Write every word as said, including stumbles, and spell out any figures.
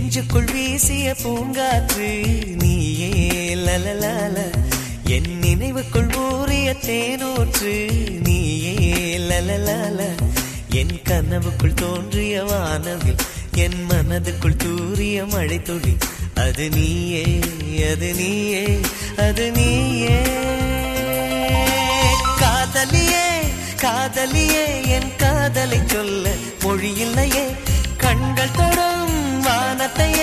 நெஞ்சுக்குள் வீசிய பூங்காற்று நீயே லலலால என் நினைவுக்குள் ஊறிய தேனூற்று நீயே லலலால என் கனவுக்குள் தோன்றிய வானவில் என் மனதுக்குள் தூறிய மழை துளி அது நீயே அது நீயே அது நீயே காதலியே காதலியே என் காதலை சொல்ல மொழி இல்லையே கண்கள் தொடும் வானத்தை